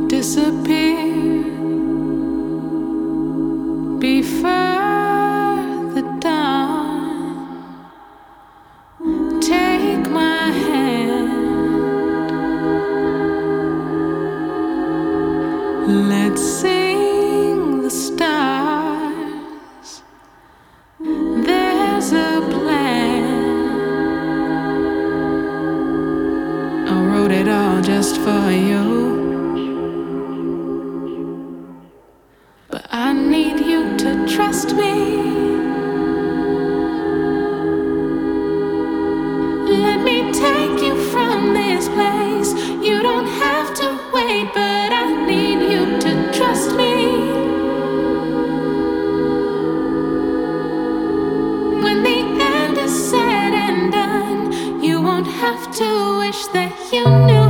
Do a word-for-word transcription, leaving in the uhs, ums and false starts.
would disappear before the dawn. Take my hand, let's sing the stars. There's a plan, I wrote it all just for you. But I need you to trust me. Let me take you from this place. You don't have to wait, but I need you to trust me. When the end is said and done, you won't have to wish that you knew.